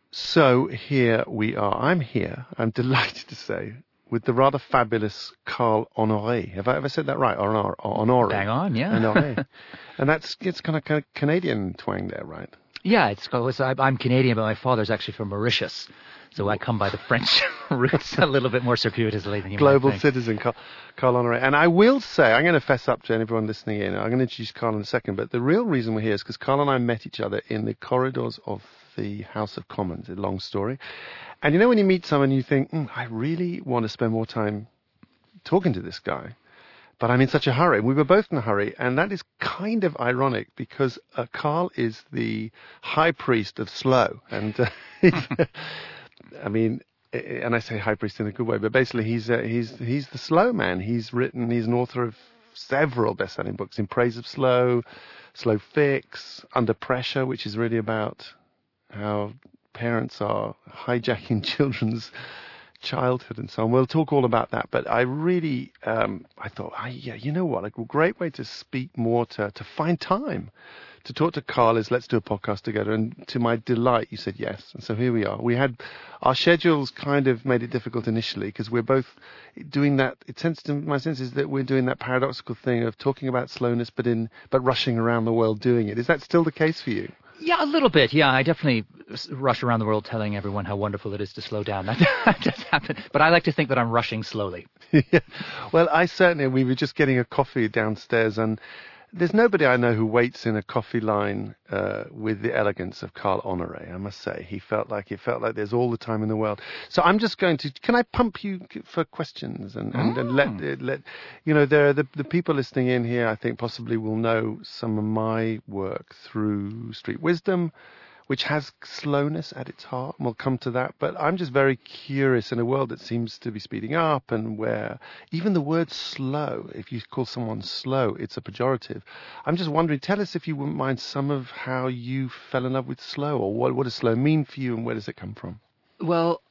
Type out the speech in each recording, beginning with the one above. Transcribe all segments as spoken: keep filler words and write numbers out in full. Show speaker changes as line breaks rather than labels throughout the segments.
So here we are. I'm here, I'm delighted to say, with the rather fabulous Carl Honoré. Have I ever said that right? Honor, Honoré.
Bang on, yeah.
Honoré. And that's it's kind of, kind of Canadian twang there, right?
Yeah, it's, it's I'm Canadian, but my father's actually from Mauritius. So I come by the French roots a little bit more circuitously than you
Global
might think.
citizen, Carl, Carl Honoré. And I will say, I'm going to fess up to everyone listening in. I'm going to introduce Carl in a second, but the real reason we're here is because Carl and I met each other in the corridors of the House of Commons. A long story. And you know when you meet someone, you think, mm, I really want to spend more time talking to this guy, but I'm in such a hurry. We were both in a hurry, and that is kind of ironic because uh, Carl is the high priest of slow. And uh, I mean, and I say high priest in a good way, but basically he's uh, he's he's the slow man. He's written, he's an author of several best-selling books in praise of slow, Slow Fix, Under Pressure, which is really about how parents are hijacking children's childhood and so on. We'll talk all about that, but I really, um, I thought, I, yeah, you know what, a great way to speak more, to, to find time to talk to Carl is let's do a podcast together. And to my delight, you said yes. And so here we are. We had, our schedules kind of made it difficult initially because we're both doing that. It tends to, my sense is that we're doing that paradoxical thing of talking about slowness, but in, but rushing around the world doing it. Is that still the case for you?
Yeah, a little bit. Yeah, I definitely rush around the world telling everyone how wonderful it is to slow down. That does happen. But I like to think that I'm rushing slowly.
Yeah. Well, I certainly, we were just getting a coffee downstairs, and there's nobody I know who waits in a coffee line uh, with the elegance of Carl Honoré, I must say. He felt like it felt like there's all the time in the world. So I'm just going to, can I pump you for questions and, and,
mm.
and let, let, you know, there are the, the people listening in here, I think possibly will know some of my work through Street Wisdom, which has slowness at its heart, and we'll come to that. But I'm just very curious in a world that seems to be speeding up and where even the word slow, if you call someone slow, it's a pejorative. I'm just wondering, tell us if you wouldn't mind some of how you fell in love with slow, or what, what does slow mean for you and where does it come from?
Well,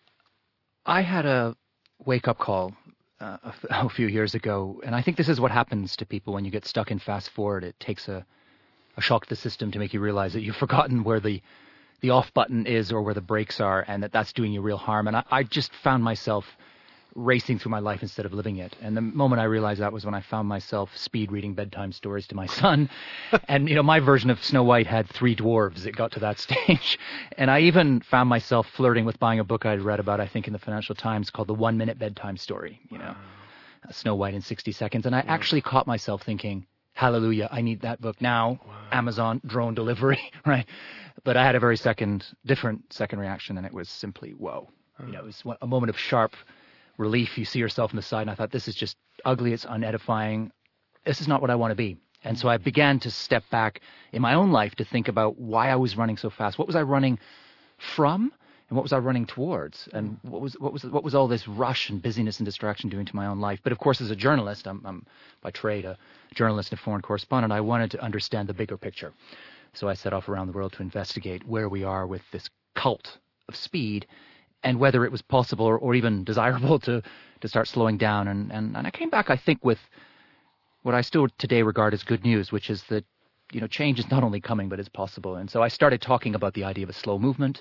I had a wake-up call uh, a, f- a few years ago, and I think this is what happens to people when you get stuck in fast forward. It takes a, a shock to the system to make you realize that you've forgotten where the the off button is or where the brakes are, and that that's doing you real harm. And I, I just found myself racing through my life instead of living it. And the moment I realized that was when I found myself speed reading bedtime stories to my son. And, you know, my version of Snow White had three dwarves. It got to that stage. And I even found myself flirting with buying a book I'd read about, I think, in the Financial Times called The One Minute Bedtime Story, you know, wow. Snow White in sixty seconds. And I wow. actually caught myself thinking, hallelujah, I need that book now. Wow. Amazon, drone delivery, right? But I had a very second, different second reaction, and it was simply, whoa. Oh. You know, it was a moment of sharp relief. You see yourself on the side, and I thought, this is just ugly. It's unedifying. This is not what I want to be. And so I began to step back in my own life to think about why I was running so fast. What was I running from, and what was I running towards? And what was what was what was all this rush and busyness and distraction doing to my own life? But of course, as a journalist, I'm, I'm by trade a journalist and a foreign correspondent. I wanted to understand the bigger picture. So I set off around the world to investigate where we are with this cult of speed and whether it was possible or, or even desirable to, to start slowing down. And, and, and I came back, I think, with what I still today regard as good news, which is that, you know, change is not only coming, but it's possible. And so I started talking about the idea of a slow movement.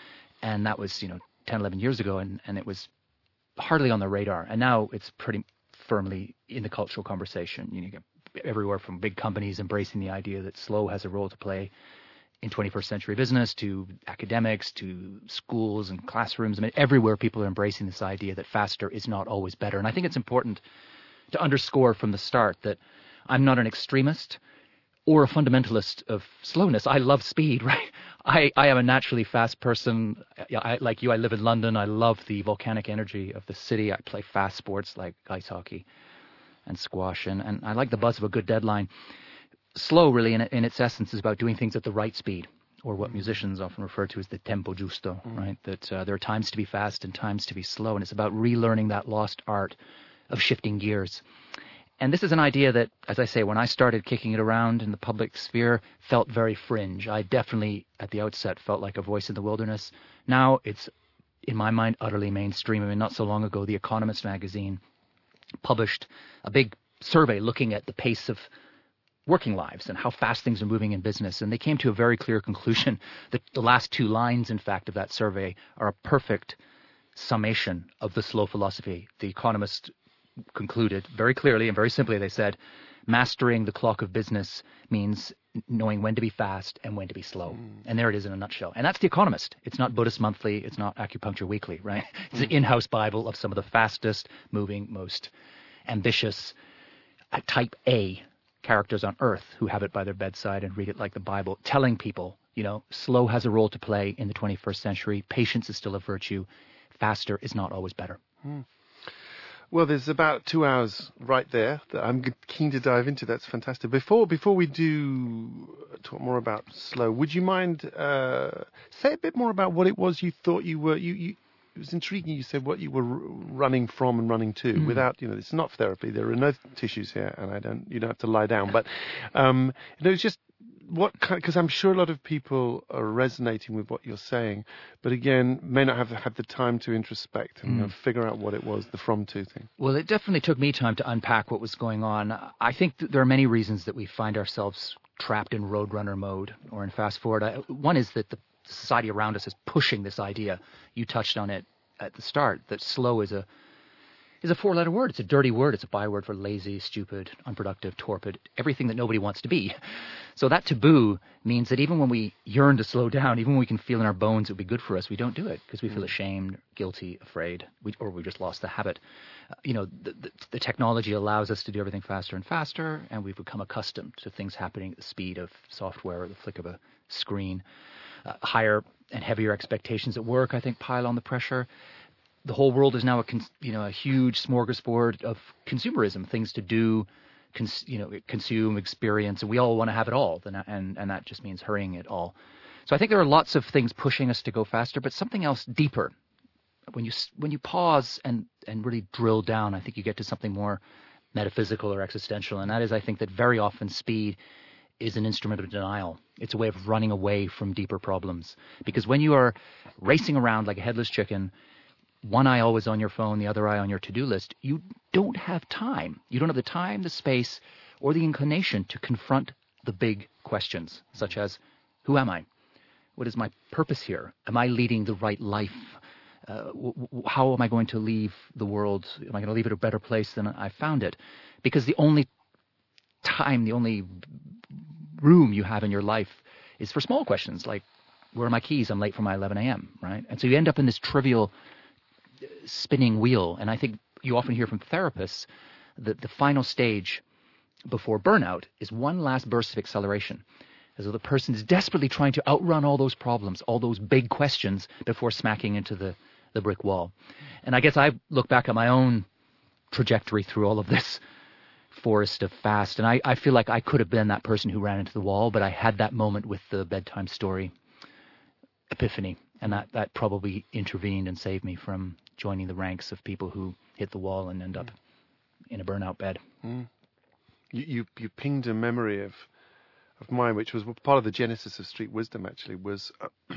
And that was, you know, ten, eleven years ago, and, and it was hardly on the radar. And now it's pretty firmly in the cultural conversation. You know, you get everywhere from big companies embracing the idea that slow has a role to play in twenty-first century business, to academics, to schools and classrooms. I mean, everywhere people are embracing this idea that faster is not always better. And I think it's important to underscore from the start that I'm not an extremist or a fundamentalist of slowness. I love speed, right? I, I am a naturally fast person. I, like you, I live in London. I love the volcanic energy of the city. I play fast sports like ice hockey and squash, and, and I like the buzz of a good deadline. Slow, really, in, in its essence, is about doing things at the right speed, or what musicians often refer to as the tempo giusto, mm. right? That uh, there are times to be fast and times to be slow, and it's about relearning that lost art of shifting gears. And this is an idea that, as I say, when I started kicking it around in the public sphere, felt very fringe. I definitely, at the outset, felt like a voice in the wilderness. Now it's, in my mind, utterly mainstream. I mean, not so long ago, The Economist magazine published a big survey looking at the pace of working lives and how fast things are moving in business. And they came to a very clear conclusion that the last two lines, in fact, of that survey are a perfect summation of the slow philosophy. The Economist concluded very clearly and very simply, they said, mastering the clock of business means knowing when to be fast and when to be slow. Mm. And there it is in a nutshell. And that's The Economist. It's not Buddhist Monthly. It's not Acupuncture Weekly, right? It's mm. an in-house Bible of some of the fastest moving, most ambitious uh, type A characters on earth who have it by their bedside and read it like the Bible, telling people, you know, slow has a role to play in the twenty-first century. Patience is still a virtue. Faster is not always better.
Mm. Well, there's about two hours right there that I'm keen to dive into. That's fantastic. Before before we do talk more about slow, would you mind uh, say a bit more about what it was you thought you were? You, you it was intriguing. You said what you were r- running from and running to. Mm. Without, you know, it's not therapy. There are no tissues here, and I don't. You don't have to lie down. But um, you know, it's just. What because I'm sure a lot of people are resonating with what you're saying, but again, may not have had the time to introspect and mm. you know, figure out what it was, the from to thing.
Well, it definitely took me time to unpack what was going on. I think that there are many reasons that we find ourselves trapped in roadrunner mode or in fast forward. I, one is that the society around us is pushing this idea. You touched on it at the start, that slow is a is a four-letter word. It's a dirty word. It's a byword for lazy, stupid, unproductive, torpid, everything that nobody wants to be. So that taboo means that even when we yearn to slow down, even when we can feel in our bones it would be good for us, we don't do it because we feel ashamed, guilty, afraid, we, or we just lost the habit. Uh, you know, the, the, the technology allows us to do everything faster and faster, and we've become accustomed to things happening at the speed of software or the flick of a screen. Uh, higher and heavier expectations at work, I think, pile on the pressure. The whole world is now a cons- you know a huge smorgasbord of consumerism, things to do, cons- you know, consume, experience, and we all want to have it all, and, and and that just means hurrying it all. So I think there are lots of things pushing us to go faster, but something else deeper. When you when you pause and and really drill down, I think you get to something more metaphysical or existential, and that is, I think, that very often speed is an instrument of denial. It's a way of running away from deeper problems, because when you are racing around like a headless chicken, one eye always on your phone, the other eye on your to-do list, you don't have time. You don't have the time, the space, or the inclination to confront the big questions, such as, who am I? What is my purpose here? Am I leading the right life? Uh, w- w- how am I going to leave the world? Am I going to leave it a better place than I found it? Because the only time, the only room you have in your life is for small questions, like, where are my keys? I'm late for my eleven a.m., right? And so you end up in this trivial spinning wheel. And I think you often hear from therapists that the final stage before burnout is one last burst of acceleration, as though the person is desperately trying to outrun all those problems, all those big questions before smacking into the, the brick wall. And I guess I look back at my own trajectory through all of this forest of fast, and I, I feel like I could have been that person who ran into the wall, but I had that moment with the bedtime story epiphany, and that, that probably intervened and saved me from joining the ranks of people who hit the wall and end up in a burnout bed.
Mm. You, you you pinged a memory of of mine, which was part of the genesis of Street Wisdom. Actually, was uh,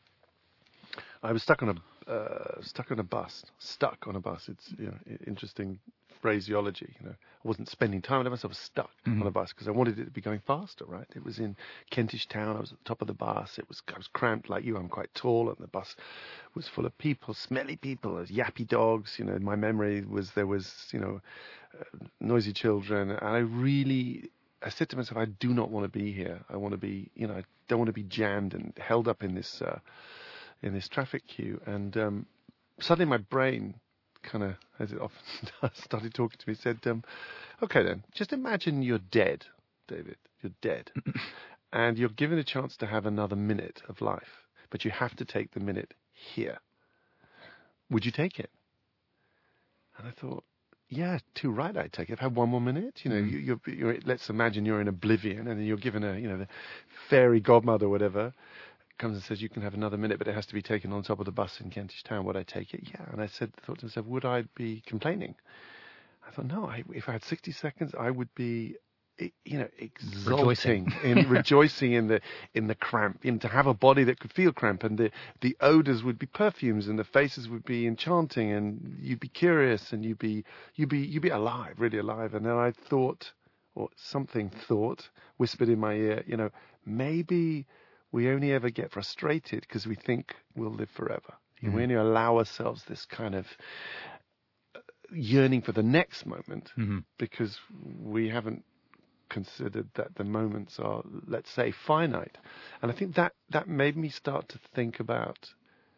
I was stuck on a uh, stuck on a bus, stuck on a bus. It's you know interesting phraseology. You know, I wasn't spending time with myself. I was stuck mm-hmm. on a bus because I wanted it to be going faster. Right? It was in Kentish Town. I was at the top of the bus. It was I was cramped like you. I'm quite tall, and the bus was full of people, smelly people, yappy dogs. You know, my memory was there was you know uh, noisy children, and I really. I said to myself, I do not want to be here. I want to be, you know, I don't want to be jammed and held up in this uh, in this traffic queue. And um, suddenly my brain kind of, as it often does, started talking to me, said, um, okay then, just imagine you're dead, David. You're dead. And you're given a chance to have another minute of life, but you have to take the minute here. Would you take it? And I thought, yeah, too right. I take it. I've had one more minute. You know, mm. you, you're, you're. Let's imagine you're in oblivion, and then you're given a, you know, the fairy godmother, or whatever, comes and says you can have another minute, but it has to be taken on top of the bus in Kentish Town. Would I take it? Yeah. And I said, thought to myself, would I be complaining? I thought, no. I, if I had sixty seconds, I would be, you know, exulting,
rejoicing.
in rejoicing in the in the cramp, in to have a body that could feel cramp, and the the odors would be perfumes, and the faces would be enchanting, and you'd be curious, and you'd be you'd be you'd be alive, really alive. And then I thought, or something thought whispered in my ear, you know, maybe we only ever get frustrated because we think we'll live forever. Mm-hmm. We only allow ourselves this kind of yearning for the next moment mm-hmm. because we haven't considered that the moments are, let's say, finite. And I think that, that made me start to think about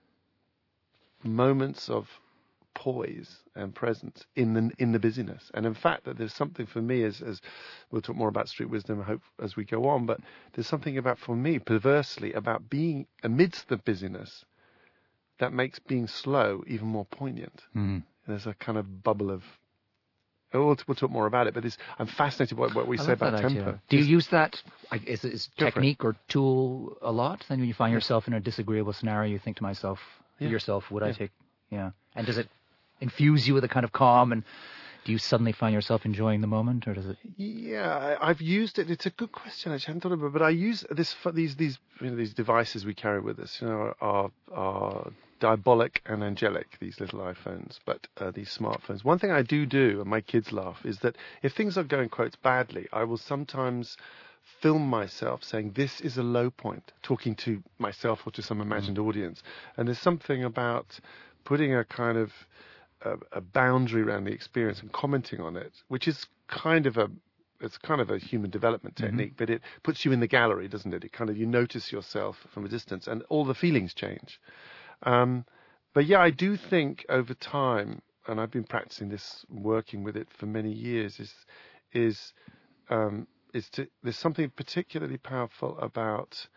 moments of poise and presence in the in the busyness. And in fact, that there's something for me, as as we'll talk more about street wisdom, I hope, as we go on, but there's something about, for me, perversely, about being amidst the busyness that makes being slow even more poignant. Mm. There's a kind of bubble of, oh, we'll, we'll talk more about it, but this, I'm fascinated by what we I say about tempo. Idea.
Do you use that as, as technique or tool a lot? Then when you find yourself in a disagreeable scenario, you think to myself, yeah. yourself, would yeah. I take, yeah. And does it infuse you with a kind of calm, and do you suddenly find yourself enjoying the moment, or does it?
Yeah, I, I've used it. It's a good question. I hadn't thought about it, but I use this these these you know, these devices we carry with us. You know, are are diabolic and angelic. These little iPhones, but uh, these smartphones. One thing I do do, and my kids laugh, is that if things are going quotes badly, I will sometimes film myself saying this is a low point, talking to myself or to some imagined mm. audience. And there's something about putting a kind of A, a boundary around the experience and commenting on it, which is kind of a it's kind of a human development technique, mm-hmm. but it puts you in the gallery, doesn't it? It kind of, you notice yourself from a distance, and all the feelings change. Um, but yeah, I do think over time, and I've been practicing this, working with it for many years, is is um, is to there's something particularly powerful about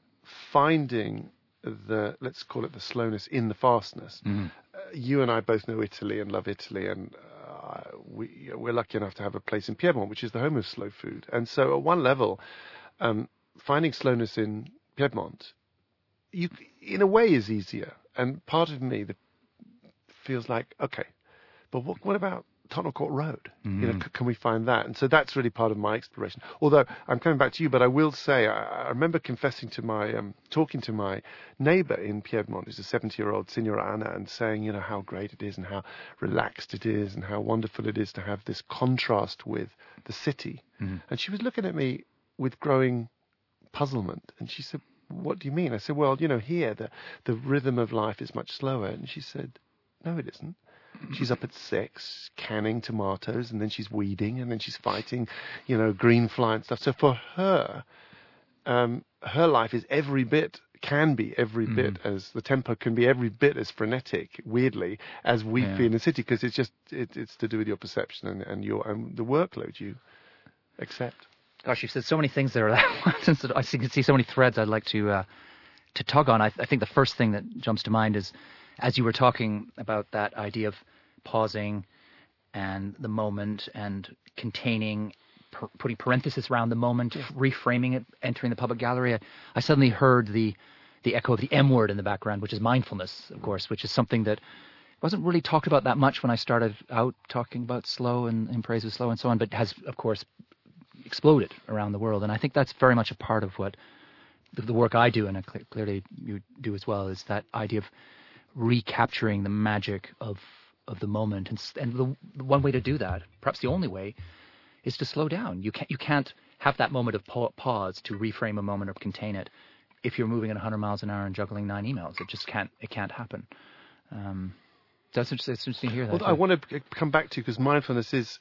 finding the, let's call it the slowness in the fastness. Mm-hmm. You and I both know Italy and love Italy, and uh, we, we're lucky enough to have a place in Piedmont, which is the home of slow food. And so at one level, um, finding slowness in Piedmont, you, in a way, is easier. And part of me that feels like, okay, but what, what about Tottenham Court Road? Mm-hmm. You know, c- can we find that? And so that's really part of my exploration. Although I'm coming back to you, but I will say, I, I remember confessing to my, um, talking to my neighbour in Piedmont, who's a seventy-year-old Signora Anna, and saying, you know, how great it is and how relaxed it is and how wonderful it is to have this contrast with the city. Mm-hmm. And she was looking at me with growing puzzlement, and she said, what do you mean? I said, well, you know, here the, the rhythm of life is much slower. And she said, no, it isn't. She's up at six, canning tomatoes, and then she's weeding, and then she's fighting, you know, green fly and stuff. So for her, um, her life is every bit, can be every mm. bit as, the tempo can be every bit as frenetic, weirdly, as we yeah. feel in the city, because it's just, it, it's to do with your perception and, and your, and the workload you accept.
Gosh, you've said so many things there. I can see so many threads I'd like to, uh, to tug on. I, I think the first thing that jumps to mind is, as you were talking about that idea of pausing and the moment and containing, per, putting parenthesis around the moment, yeah. reframing it, entering the public gallery, I, I suddenly heard the the echo of the M word in the background, which is mindfulness, of course, which is something that wasn't really talked about that much when I started out talking about slow and, and praise of slow and so on, but has, of course, exploded around the world. And I think that's very much a part of what the, the work I do, and cl- clearly you do as well, is that idea of recapturing the magic of of the moment, and, and the, the one way to do that, perhaps the only way, is to slow down. You can't you can't have that moment of pa- pause to reframe a moment or contain it if you're moving at one hundred miles an hour and juggling nine emails. It just can't it can't happen. Um, that's interesting, it's interesting to hear that.
Well, I want to come back to you because mindfulness is.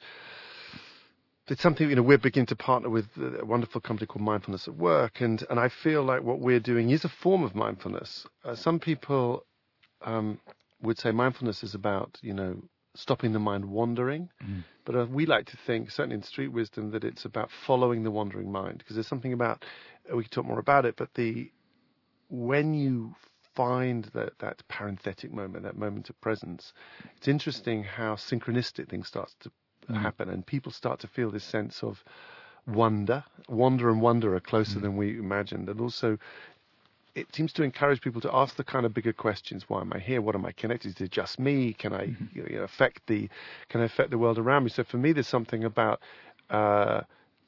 It's something, you know, we're beginning to partner with a wonderful company called Mindfulness at Work, and, and I feel like what we're doing is a form of mindfulness. Uh, some people um, would say mindfulness is about, you know, stopping the mind wandering, mm. but uh, we like to think, certainly in Street Wisdom, that it's about following the wandering mind, because there's something about, we can talk more about it, but the when you find that, that parenthetic moment, that moment of presence, it's interesting how synchronistic things start to Mm. happen, and people start to feel this sense of wonder. Wonder and wonder are closer mm. than we imagined, and also it seems to encourage people to ask the kind of bigger questions: why am I here? What am I connected to? Is it just me? Can I mm-hmm. you know, affect the can I affect the world around me? So for me, there's something about uh,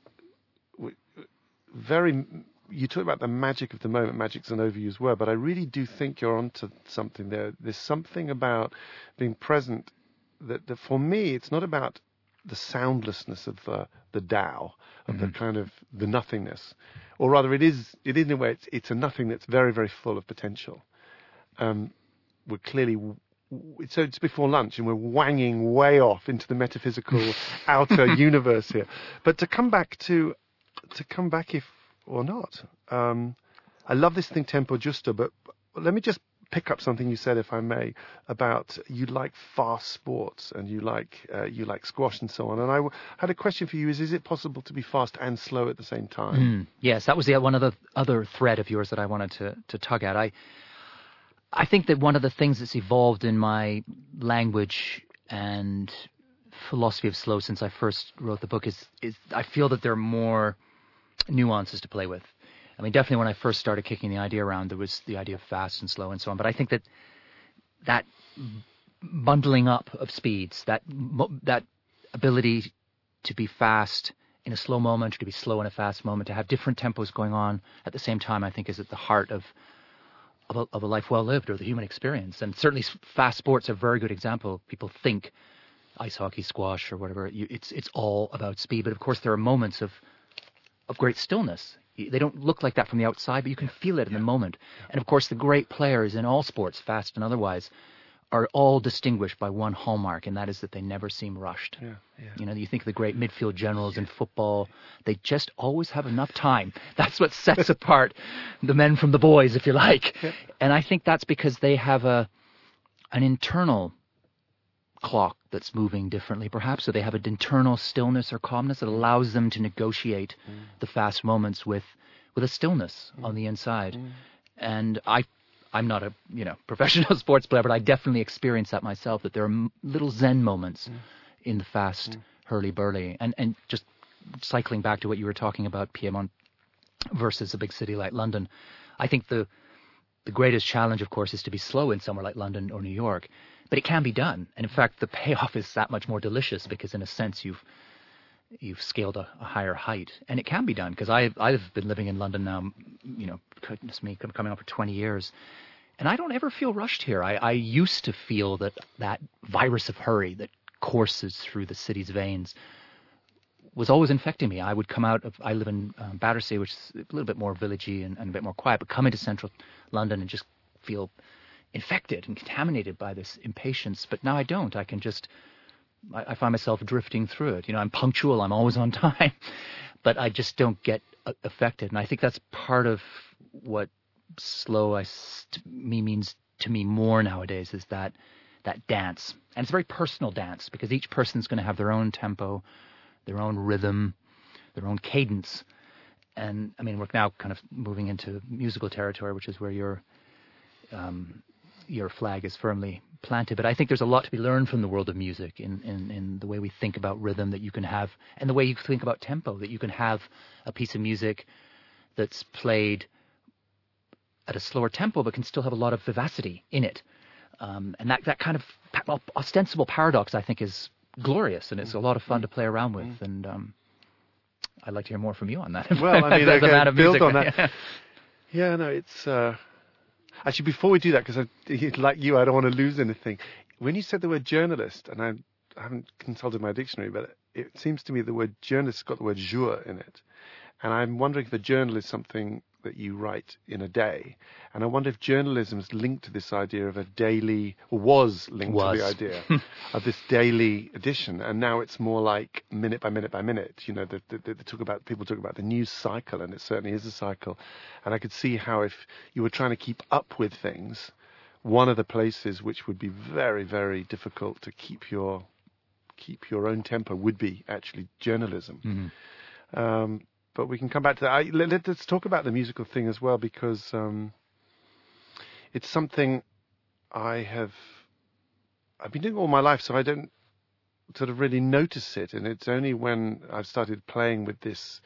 very. You talk about the magic of the moment. Magic's an overused word, but I really do think you're onto something there. There's something about being present that, that for me, it's not about the soundlessness of the the Tao, of
Mm-hmm.
the kind of the nothingness, or rather, it is it is in a way it's, it's a nothing that's very very full of potential. Um, we're clearly so it's before lunch and we're wanging way off into the metaphysical outer universe here. But to come back to to come back if or not, um, I love this thing tempo giusto. But let me just pick up something you said, if I may, about you like fast sports and you like uh, you like squash and so on. And I w- had a question for you: Is is it possible to be fast and slow at the same time?
Mm, yes, that was the one other other thread of yours that I wanted to to tug at. I I think that one of the things that's evolved in my language and philosophy of slow since I first wrote the book is is I feel that there are more nuances to play with. I mean, definitely when I first started kicking the idea around, there was the idea of fast and slow and so on. But I think that that bundling up of speeds, that that ability to be fast in a slow moment, or to be slow in a fast moment, to have different tempos going on at the same time, I think is at the heart of of a, of a life well lived, or the human experience. And certainly fast sports are a very good example. People think ice hockey, squash, or whatever, you, it's it's all about speed. But of course, there are moments of of great stillness. They don't look like that from the outside, but you can feel it in the moment. And of course, the great players in all sports, fast and otherwise, are all distinguished by one hallmark, and that is that they never seem rushed.
Yeah, yeah.
You know, you think of the great midfield generals in football, they just always have enough time. That's what sets apart the men from the boys, if you like.
Yeah.
And I think that's because they have a an internal clock that's moving differently, perhaps, so they have an internal stillness or calmness that allows them to negotiate mm. the fast moments with with a stillness mm. on the inside. Mm. And I, I'm not a you know professional sports player, but I definitely experience that myself. That there are m- little Zen moments mm. in the fast mm. hurly-burly. And and just cycling back to what you were talking about, Piedmont versus a big city like London, I think the the greatest challenge, of course, is to be slow in somewhere like London or New York. But it can be done, and in fact, the payoff is that much more delicious because, in a sense, you've you've scaled a, a higher height, and it can be done because I've I've been living in London now, you know, goodness me, coming up for twenty years, and I don't ever feel rushed here. I, I used to feel that that virus of hurry that courses through the city's veins was always infecting me. I would come out of I live in um, Battersea, which is a little bit more villagey and, and a bit more quiet, but come into central London and just feel infected and contaminated by this impatience. But now I don't. I can just, I, I find myself drifting through it. You know, I'm punctual. I'm always on time, but I just don't get uh, affected. And I think that's part of what slow I, to me means to me more nowadays is that that dance. And it's a very personal dance because each person's going to have their own tempo, their own rhythm, their own cadence. And I mean, we're now kind of moving into musical territory, which is where you're um, your flag is firmly planted. But I think there's a lot to be learned from the world of music in, in, in the way we think about rhythm that you can have, and the way you think about tempo, that you can have a piece of music that's played at a slower tempo but can still have a lot of vivacity in it. Um, and that, that kind of pa- ostensible paradox, I think, is glorious, and it's a lot of fun to play around with. Mm. And um, I'd like to hear more from you on that.
Well, I mean,
as a man of
build
music.
on that. Yeah, no, it's... Uh... Actually, before we do that, because like you, I don't want to lose anything. When you said the word journalist, and I, I haven't consulted my dictionary, but it seems to me the word journalist has got the word jour in it. And I'm wondering if a journal is something that you write in a day. And I wonder if journalism is linked to this idea of a daily, or was linked
was.
to the idea of this daily edition. And now it's more like minute by minute by minute. You know, the, the, the, the talk about, people talk about the news cycle, and it certainly is a cycle. And I could see how if you were trying to keep up with things, one of the places which would be very, very difficult to keep your keep your own tempo would be actually journalism. Mm-hmm. Um, But we can come back to that. I, let, let's talk about the musical thing as well, because um, it's something I have I've been doing all my life, so I don't sort of really notice it. And it's only when I've started playing with this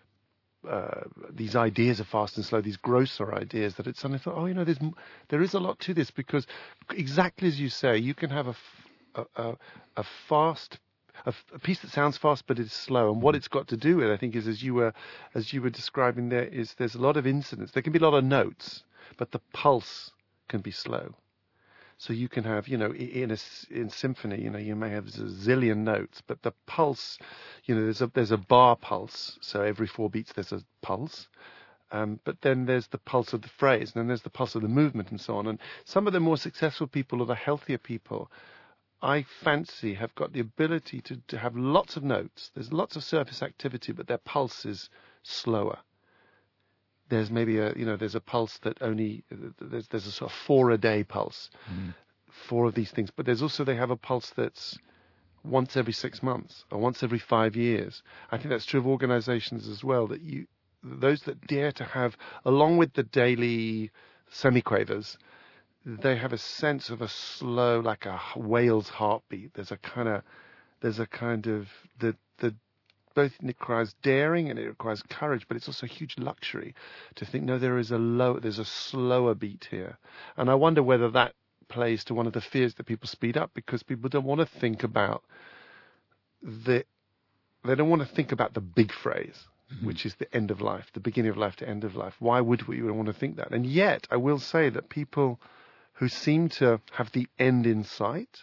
uh, these ideas of fast and slow, these grosser ideas, that it's suddenly thought, oh, you know, there's there is a lot to this, because exactly as you say, you can have a a, a, a fast. A, a piece that sounds fast but is slow, and what it's got to do with, I think, is as you were as you were describing there, is there's a lot of incidents. There can be a lot of notes, but the pulse can be slow. So you can have, you know, in a in symphony, you know, you may have a zillion notes, but the pulse, you know, there's a there's a bar pulse. So every four beats there's a pulse. Um, but then there's the pulse of the phrase, and then there's the pulse of the movement, and so on. And some of the more successful people, or the healthier people, I fancy have got the ability to, to have lots of notes. There's lots of surface activity, but their pulse is slower. There's maybe a, you know, there's a pulse that only, there's, there's a sort of four a day pulse, mm. four of these things. But there's also, they have a pulse that's once every six months or once every five years. I think that's true of organizations as well, that you, those that dare to have, along with the daily semiquavers, they have a sense of a slow, like a whale's heartbeat. There's a kind of, there's a kind of, the, the, both it requires daring and it requires courage, but it's also a huge luxury to think, no, there is a low, there's a slower beat here. And I wonder whether that plays to one of the fears that people speed up, because people don't want to think about the, they don't want to think about the big phrase, mm-hmm. which is the end of life, the beginning of life to end of life. Why would we want to think that? And yet, I will say that people who seem to have the end in sight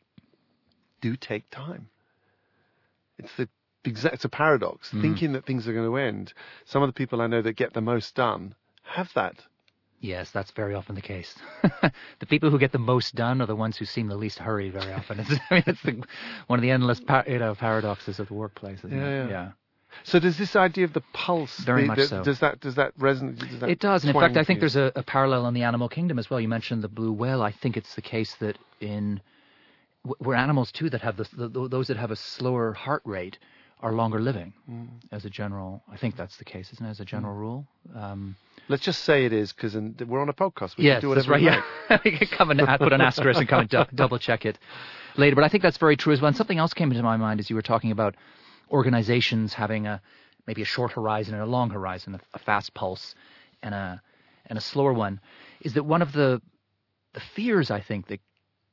do take time. It's the exact, it's a paradox. Mm-hmm. Thinking that things are going to end. Some of the people I know that get the most done have that.
Yes, that's very often the case. The people who get the most done are the ones who seem the least hurried very often. It's, I mean, it's the, one of the endless par- you know, paradoxes of the workplace, isn't
yeah,
it?
Yeah.
yeah.
So does this idea of the pulse,
very
the,
much
the,
so.
Does that does that resonate? Does that
it does, and in fact, I think
you?
there's a, a parallel in the animal kingdom as well. You mentioned the blue whale. I think it's the case that in we're animals too that have the, the those that have a slower heart rate are longer living. Mm. As a general, I think that's the case, isn't it? As a general mm. rule. Um,
Let's just say it is, because we're on a podcast. We
yes,
can do whatever
that's right.
we
Yeah,
like.
we can come and put an asterisk and come and du- double check it later. But I think that's very true as well. And something else came into my mind as you were talking about organizations having a maybe a short horizon and a long horizon, a, a fast pulse and a and a slower one, is that one of the the fears I think that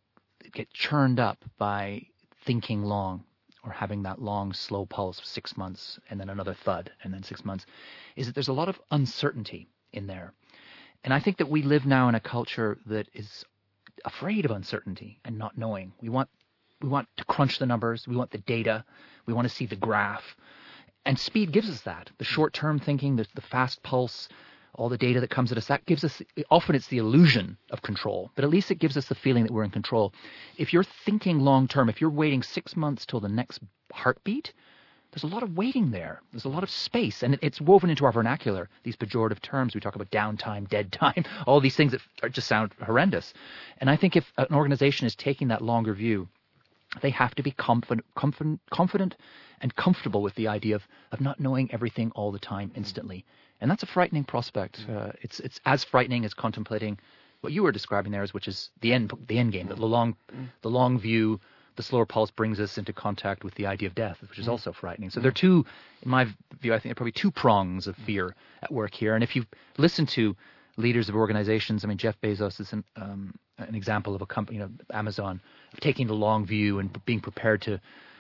get churned up by thinking long or having that long, slow pulse, six months and then another thud and then six months, is that there's a lot of uncertainty in there. And I think that we live now in a culture that is afraid of uncertainty and not knowing. We want we want to crunch the numbers. We want the data. We want to see the graph. And speed gives us that. The short-term thinking, the, the fast pulse, all the data that comes at us, that gives us, often it's the illusion of control, but at least it gives us the feeling that we're in control. If you're thinking long-term, if you're waiting six months till the next heartbeat, there's a lot of waiting there. There's a lot of space, and it's woven into our vernacular, these pejorative terms. We talk about downtime, dead time, all these things that are, just sound horrendous. And I think if an organization is taking that longer view, they have to be confident, confident, confident and comfortable with the idea of, of not knowing everything all the time instantly. And that's a frightening prospect. Uh, it's it's as frightening as contemplating what you were describing there, which is the end the end game, the long the long view. The slower pulse brings us into contact with the idea of death, which is also frightening. So there are two, in my view, I think there are probably two prongs of fear at work here. And if you listen to leaders of organizations, I mean, Jeff Bezos is an, um, an example of a company, you know, Amazon, of taking the long view and being prepared to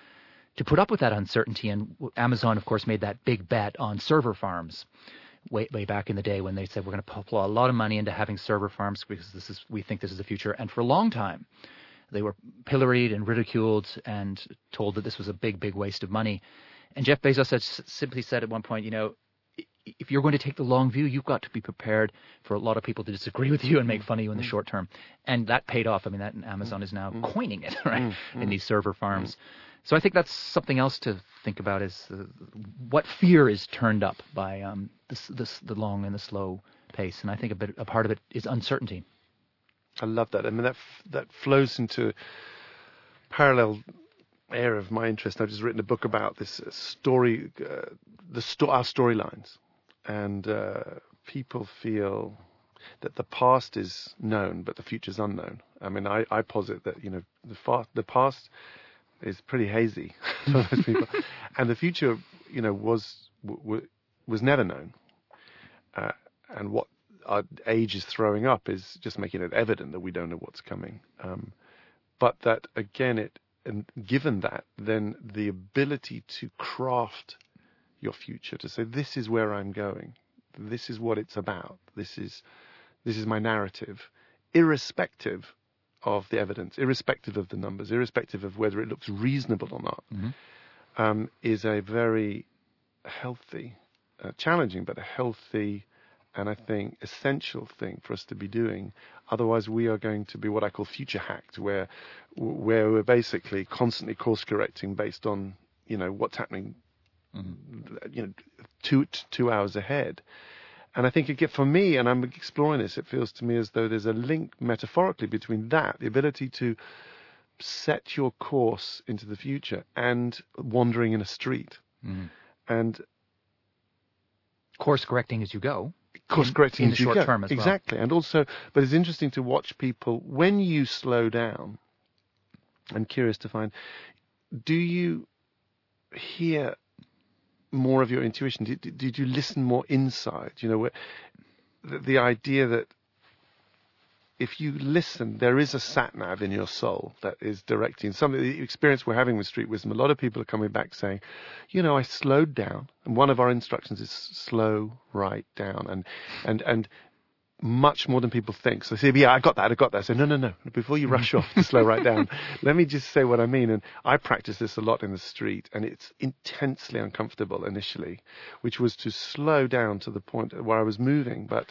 to put up with that uncertainty. And Amazon, of course, made that big bet on server farms way way back in the day when they said we're going to plow a lot of money into having server farms because this is we think this is the future. And for a long time, they were pilloried and ridiculed and told that this was a big, big waste of money. And Jeff Bezos had simply said at one point, you know, if you're going to take the long view, you've got to be prepared for a lot of people to disagree with you and make fun of you in the short term. And that paid off. I mean, that Amazon is now coining it, right, in these server farms. So I think that's something else to think about is uh, what fear is turned up by um, this, this, the long and the slow pace. And I think a, bit, a part of it is uncertainty.
I love that. I mean, that f- that flows into parallel area of my interest. I've just written a book about this uh, story, uh, the sto- our storylines, and uh, people feel that the past is known, but the future is unknown. I mean, I, I posit that you know the fa- the past is pretty hazy for most people, and the future, you know, was w- was never known, uh, and what our age is throwing up is just making it evident that we don't know what's coming. Um, but that, again, it and given that, then the ability to craft your future, to say, this is where I'm going, this is what it's about, this is this is my narrative, irrespective of the evidence, irrespective of the numbers, irrespective of whether it looks reasonable or not,
Mm-hmm.
um, is a very healthy, uh, challenging, but a healthy and I think essential thing for us to be doing. Otherwise, we are going to be what I call future hacked, where where we're basically constantly course correcting based on you know what's happening, mm-hmm. you know, two two hours ahead. And I think again, for me, and I'm exploring this, it feels to me as though there's a link metaphorically between that, the ability to set your course into the future, and wandering in a street,
mm-hmm.
and
course correcting as you go.
Course correcting
in, in the short
go.
term as
exactly.
well.
Exactly. And also, but it's interesting to watch people when you slow down. I'm curious to find, do you hear more of your intuition? Did, did you listen more inside? You know, where, the, the idea that if you listen, there is a sat-nav in your soul that is directing something. The experience we're having with Street Wisdom, a lot of people are coming back saying, you know, I slowed down. And one of our instructions is slow right down. And and and much more than people think. So they say, yeah, I got that, I got that. So no, no, no. Before you rush off to slow right down, let me just say what I mean. And I practice this a lot in the street, and it's intensely uncomfortable initially, which was to slow down to the point where I was moving, but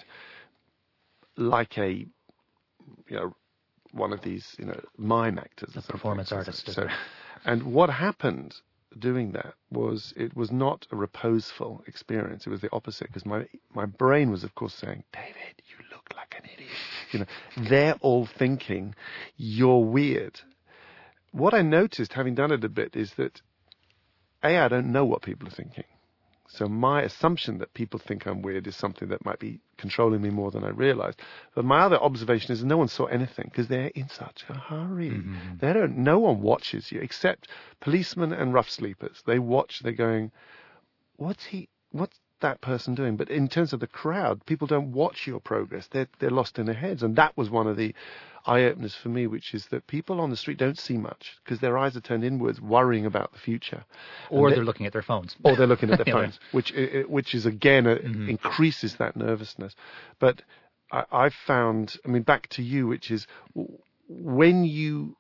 like a you know, one of these, you know, mime actors.
A performance artist.
So, and what happened doing that was it was not a reposeful experience. It was the opposite, because my my brain was, of course, saying, David, you look like an idiot. You know, they're all thinking you're weird. What I noticed, having done it a bit, is that, A, I don't know what people are thinking. So my assumption that people think I'm weird is something that might be controlling me more than I realized. But my other observation is no one saw anything because they're in such a hurry. Mm-hmm. They don't. No one watches you except policemen and rough sleepers. They watch. They're going, "What's he? What's that person doing?" But in terms of the crowd, people don't watch your progress. They're they're lost in their heads, and that was one of the eye openers for me, which is that people on the street don't see much because their eyes are turned inwards, worrying about the future,
or they're, they're looking at their phones,
or they're looking at their phones, which which is again a, mm-hmm. increases that nervousness. But I, I've found, I mean, back to you, which is when you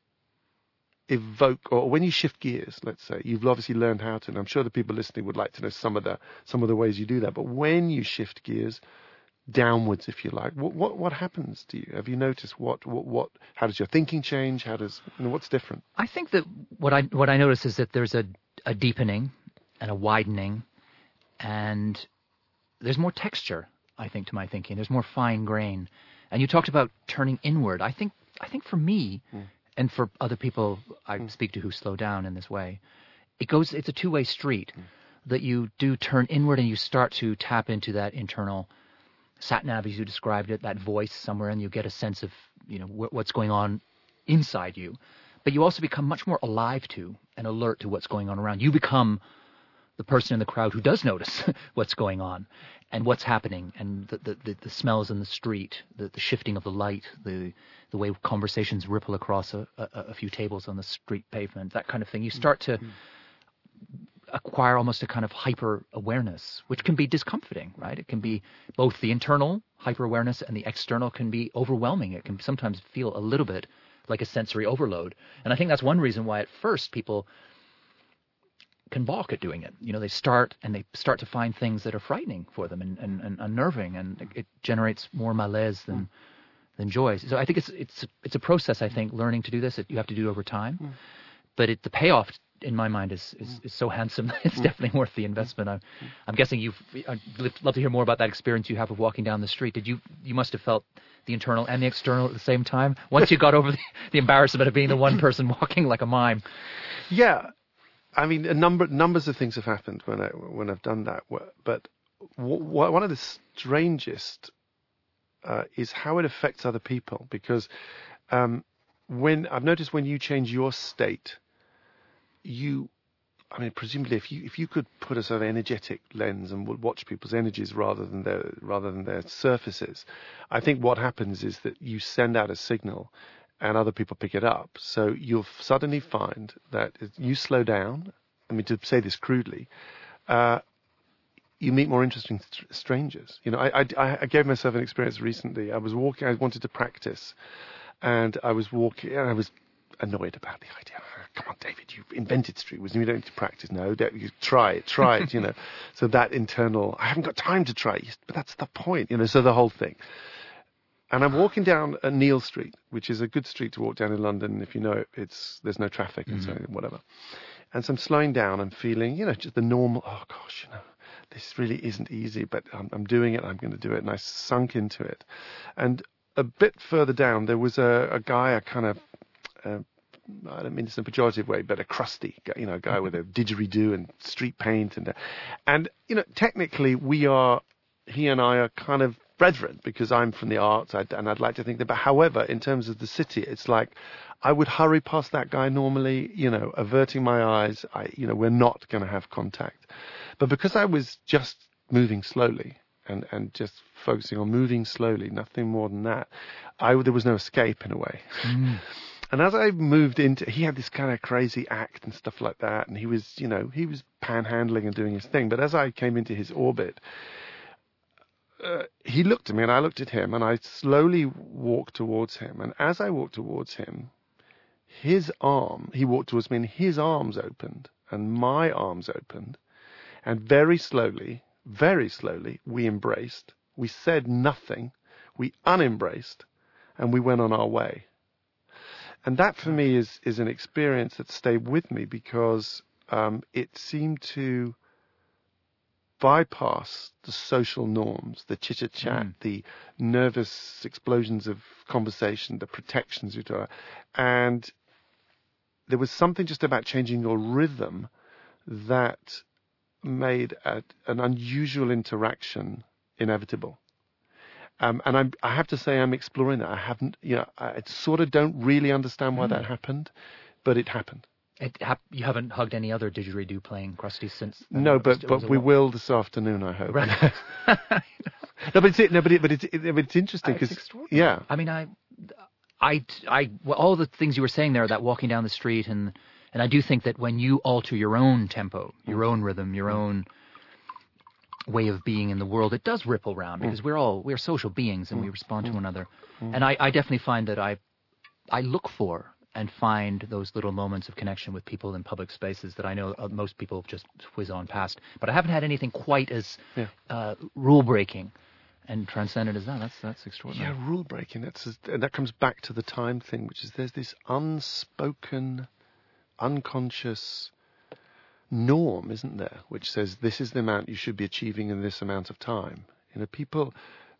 evoke or when you shift gears. Let's say you've obviously learned how to, and I'm sure the people listening would like to know some of the some of the ways you do that. But when you shift gears downwards, if you like, what what what happens to you? Have you noticed what what what? How does your thinking change? How does you know, what's different?
I think that what I what I notice is that there's a a deepening and a widening, and there's more texture. I think to my thinking, there's more fine grain. And you talked about turning inward. I think I think for me, mm. and for other people I mm. speak to who slow down in this way, it goes. It's a two-way street. Mm. That you do turn inward and you start to tap into that internal sat-nav, as you described it, that voice somewhere, and you get a sense of, you know, wh- what's going on inside you. But you also become much more alive to and alert to what's going on around. You become the person in the crowd who does notice what's going on and what's happening, and the, the, the, the smells in the street, the, the shifting of the light, the the way conversations ripple across a, a, a few tables on the street pavement, that kind of thing. You start to mm-hmm. acquire almost a kind of hyper awareness, which can be discomforting, right? It can be both the internal hyper awareness and the external can be overwhelming. It can sometimes feel a little bit like a sensory overload. And I think that's one reason why at first people can balk at doing it. You know, they start and they start to find things that are frightening for them and, and, and unnerving, and it generates more malaise than mm. than joy. So I think it's it's it's a process. I think learning to do this, it, you have to do it over time, mm. but it, the payoff in my mind is, is, is so handsome. It's mm. definitely worth the investment. I'm, I'm guessing you've. I'd love to hear more about that experience you have of walking down the street. Did you? You must have felt the internal and the external at the same time. Once you got over the, the embarrassment of being the one person walking like a mime.
Yeah, I mean, a number numbers of things have happened when I when I've done that. But w- w- one of the strangest uh, is how it affects other people, because um, when I've noticed when you change your state. You, I mean, presumably, if you if you could put a sort of energetic lens and would watch people's energies rather than their rather than their surfaces, I think what happens is that you send out a signal, and other people pick it up. So you'll suddenly find that you slow down. I mean, to say this crudely, uh, you meet more interesting st- strangers. You know, I, I I gave myself an experience recently. I was walking. I wanted to practice. And I was walking, and I was annoyed about the idea. Come on, David, you've invented street wisdom. You don't need to practice. No, don't, you try it, try it, you know. So that internal, I haven't got time to try it, but that's the point, you know, so the whole thing. And I'm walking down uh, Neal Street, which is a good street to walk down in London. If you know it, it's, there's no traffic and mm-hmm. so whatever. And so I'm slowing down. I'm feeling, you know, just the normal, oh gosh, you know, this really isn't easy, but I'm, I'm doing it. I'm going to do it. And I sunk into it. And a bit further down, there was a, a guy, a kind of, uh, I don't mean this in a pejorative way, but a crusty, you know, guy with a didgeridoo and street paint. And, and, you know, technically we are, he and I are kind of brethren because I'm from the arts I'd, and I'd like to think that. But however, in terms of the city, it's like I would hurry past that guy normally, you know, averting my eyes. I, you know, we're not going to have contact. But because I was just moving slowly and, and just focusing on moving slowly, nothing more than that, I, there was no escape in a way. Mm. And as I moved into, he had this kind of crazy act and stuff like that. And he was, you know, he was panhandling and doing his thing. But as I came into his orbit, uh, he looked at me and I looked at him and I slowly walked towards him. And as I walked towards him, his arm, he walked towards me and his arms opened and my arms opened. And very slowly, very slowly, we embraced. We said nothing. We unembraced and we went on our way. And that for me is, is an experience that stayed with me because um, it seemed to bypass the social norms, the chitter-chat, mm. the nervous explosions of conversation, the protections you do. And there was something just about changing your rhythm that made a, an unusual interaction inevitable. Um, and I'm, I have to say I'm exploring that. I haven't, you know, I sort of don't really understand why mm. that happened, but it happened.
It hap- you haven't hugged any other didgeridoo playing crusties since?
No, but but we will this afternoon, I hope. Right. no, but it's no, but it, but it's it, it's interesting because yeah.
I mean, I, I, I, well, all the things you were saying there, that walking down the street, and and I do think that when you alter your own tempo, your mm. own rhythm, your mm. own way of being in the world, it does ripple around because mm. we're all we're social beings and mm. we respond mm. to one another. Mm. And I, I definitely find that I I look for and find those little moments of connection with people in public spaces that I know uh, most people just whiz on past. But I haven't had anything quite as yeah. uh, rule breaking and transcendent as that. That's that's extraordinary.
Yeah, rule breaking. That's and that comes back to the time thing, which is there's this unspoken, unconscious norm, isn't there, which says this is the amount you should be achieving in this amount of time. You know, people,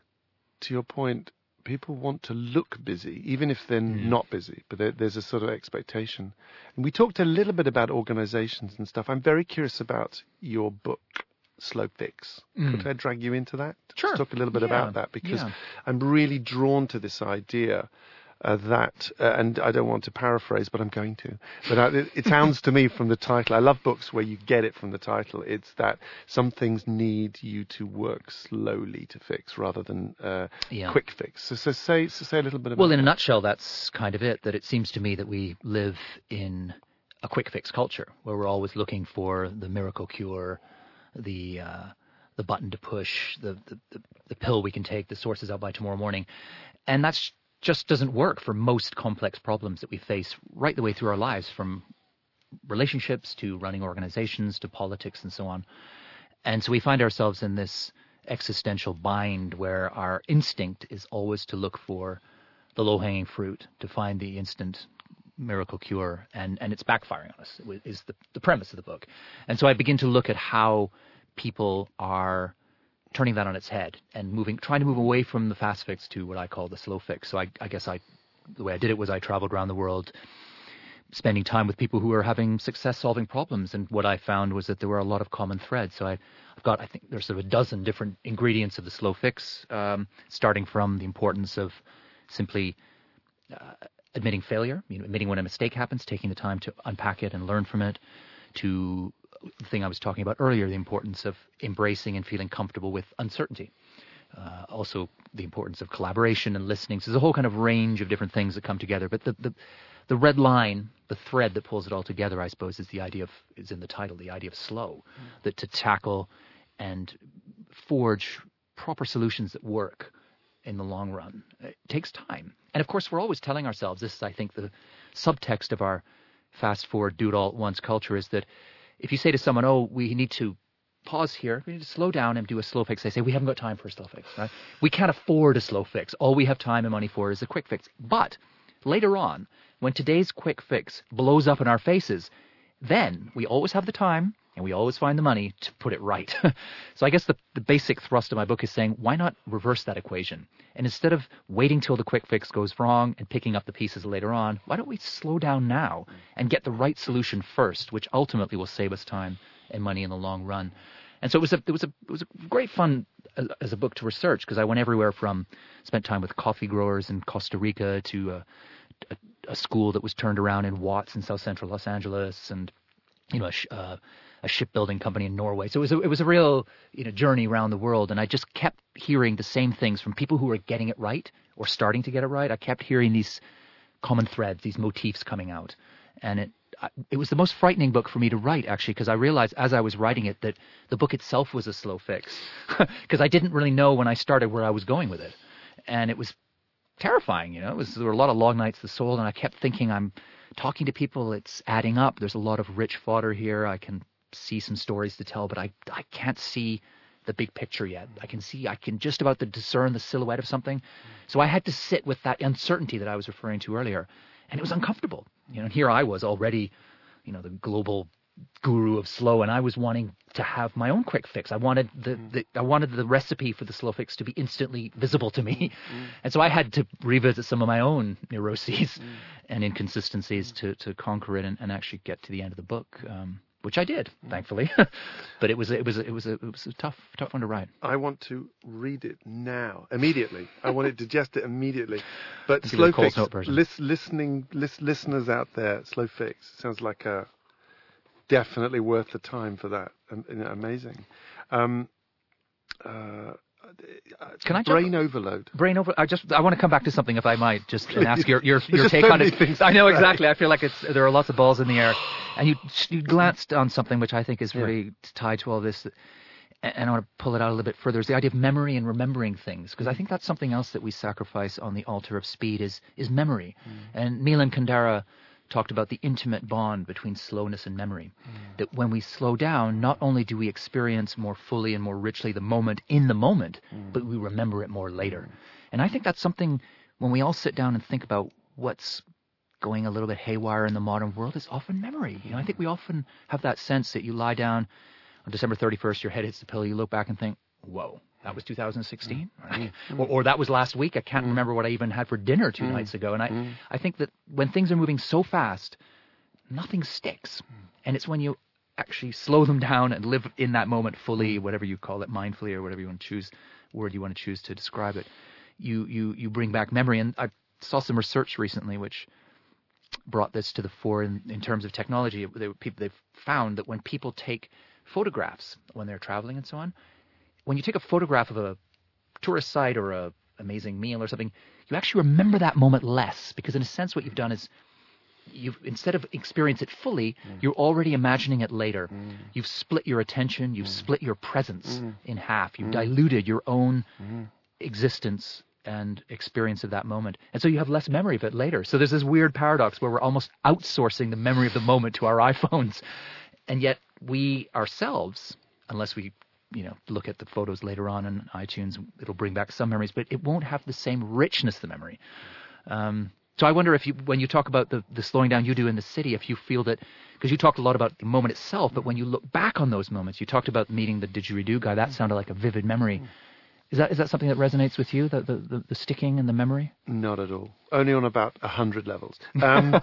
to your point, people want to look busy, even if they're mm. not busy, but there, there's a sort of expectation. And we talked a little bit about organizations and stuff. I'm very curious about your book, Slow Fix. Mm. Could I drag you into that?
Sure.
Talk a little bit
yeah.
about that, because
yeah.
I'm really drawn to this idea Uh, that, uh, and I don't want to paraphrase, but I'm going to. But uh, it, it sounds to me from the title, I love books where you get it from the title, it's that some things need you to work slowly to fix rather than uh, yeah. quick fix. So, so, say, so say a little bit about
Well, in
that.
a nutshell, that's kind of it, that it seems to me that we live in a quick fix culture where we're always looking for the miracle cure, the uh, the button to push, the, the, the, the pill we can take, the sources out by tomorrow morning. And that's just doesn't work for most complex problems that we face right the way through our lives, from relationships to running organizations to politics and so on. And so we find ourselves in this existential bind where our instinct is always to look for the low-hanging fruit, to find the instant miracle cure, and, and it's backfiring on us, is the, the premise of the book. And so I begin to look at how people are turning that on its head and moving, trying to move away from the fast fix to what I call the slow fix. So I, I guess I, the way I did it was I traveled around the world, spending time with people who were having success solving problems. And what I found was that there were a lot of common threads. So I, I've got, I think there's sort of a dozen different ingredients of the slow fix, um, starting from the importance of simply uh, admitting failure, you know, admitting when a mistake happens, taking the time to unpack it and learn from it, to the thing I was talking about earlier, the importance of embracing and feeling comfortable with uncertainty. Uh, also, the importance of collaboration and listening. So there's a whole kind of range of different things that come together. But the, the, the red line, the thread that pulls it all together, I suppose, is the idea of, is in the title, the idea of slow, mm. that to tackle and forge proper solutions that work in the long run. It takes time. And of course, we're always telling ourselves, this is, I think, the subtext of our fast forward, do it all at once culture, is that if you say to someone, oh, we need to pause here, we need to slow down and do a slow fix, they say, we haven't got time for a slow fix. Right? We can't afford a slow fix. All we have time and money for is a quick fix. But later on, when today's quick fix blows up in our faces, then we always have the time and we always find the money to put it right. So I guess the, the basic thrust of my book is saying, why not reverse that equation? And instead of waiting till the quick fix goes wrong and picking up the pieces later on, why don't we slow down now and get the right solution first, which ultimately will save us time and money in the long run. And so it was a it was a it was a great fun uh, as a book to research, because I went everywhere from spent time with coffee growers in Costa Rica to a, a, a school that was turned around in Watts in South Central Los Angeles, and you know a, sh- uh, a shipbuilding company in Norway. So it was a, it was a real you know journey around the world, and I just kept hearing the same things from people who were getting it right or starting to get it right. I kept hearing these common threads, these motifs coming out, and it. It was the most frightening book for me to write, actually, because I realized as I was writing it that the book itself was a slow fix, because I didn't really know when I started where I was going with it. And it was terrifying, you know. It was, there were a lot of long nights of the soul, and I kept thinking, I'm talking to people, it's adding up. There's a lot of rich fodder here. I can see some stories to tell, but I, I can't see the big picture yet. I can see, I can just about discern the silhouette of something. So I had to sit with that uncertainty that I was referring to earlier. And it was uncomfortable. You know, and here I was already, you know, the global guru of slow, and I was wanting to have my own quick fix. I wanted the, mm. the I wanted the recipe for the slow fix to be instantly visible to me. Mm. And so I had to revisit some of my own neuroses mm. and inconsistencies to, to conquer it and, and actually get to the end of the book. Um, which I did, thankfully, but it was it was it was a, it was a tough tough one to write.
I want to read it now, immediately. I want to digest it immediately. But slow fix, lis- listening, lis- listeners out there, slow fix sounds like a definitely worth the time for that. Um, amazing. Um, uh,
Can I
brain
jump?
overload?
Brain over. I just I want to come back to something, if I might, just and ask your your, your take on it. I know exactly. I feel like it's there are lots of balls in the air, and you you glanced on something which I think is really yeah. tied to all this, and I want to pull it out a little bit further. Is the idea of memory and remembering things, because I think that's something else that we sacrifice on the altar of speed is is memory. Mm. And Milan Kundera talked about the intimate bond between slowness and memory. Mm. That when we slow down, not only do we experience more fully and more richly the moment in the moment, mm. but we remember it more later. Mm. And I think that's something, when we all sit down and think about what's going a little bit haywire in the modern world, is often memory. You know, I think we often have that sense that you lie down on December thirty-first, your head hits the pillow, you look back and think, whoa, that was two thousand sixteen? Mm. or, or that was last week. I can't mm. remember what I even had for dinner two mm. nights ago. And I, mm. I think that when things are moving so fast, nothing sticks. Mm. And it's when you actually slow them down and live in that moment fully, whatever you call it, mindfully, or whatever you want to choose, word you want to choose to describe it, you, you, you bring back memory. And I saw some research recently which brought this to the fore in, in terms of technology. They, people, they've found that when people take photographs when they're traveling and so on, when you take a photograph of a tourist site or a amazing meal or something, you actually remember that moment less, because in a sense what you've done is you've, instead of experience it fully, mm. you're already imagining it later. Mm. You've split your attention, you've mm. split your presence mm. in half. You've mm. diluted your own mm. existence and experience of that moment. And so you have less memory of it later. So there's this weird paradox where we're almost outsourcing the memory of the moment to our iPhones. And yet we ourselves, unless we you know, look at the photos later on in iTunes, it'll bring back some memories, but it won't have the same richness of the memory. Um, so I wonder if you, when you talk about the, the slowing down you do in the city, if you feel that, because you talked a lot about the moment itself, but when you look back on those moments, you talked about meeting the didgeridoo guy, that sounded like a vivid memory. Is that is that something that resonates with you, the, the, the, the sticking and the memory?
Not at all. Only on about a hundred levels. Um,